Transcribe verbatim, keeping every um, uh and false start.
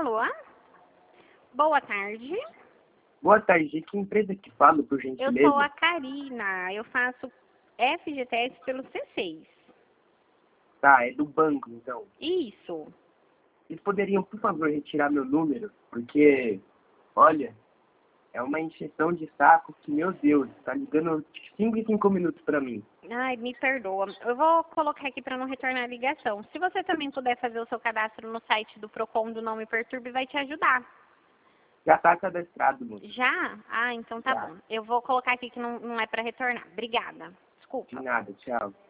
Alô? Boa tarde. Boa tarde, que empresa que falo, por Eu gentileza? sou a Karina, eu faço F G T S pelo C seis. Tá, é do banco, então. Isso. Vocês poderiam, por favor, retirar meu número? Porque, olha, é uma encheção de saco que, meu Deus, tá ligando cinco em cinco minutos pra mim. Ai, me perdoa. Eu vou colocar aqui para não retornar a ligação. Se você também puder fazer o seu cadastro no site do Procon do Não Me Perturbe, vai te ajudar. Já tá cadastrado, moço. Já? Ah, então tá Já. bom. Eu vou colocar aqui que não, não é para retornar. Obrigada. De Desculpa. nada, tchau.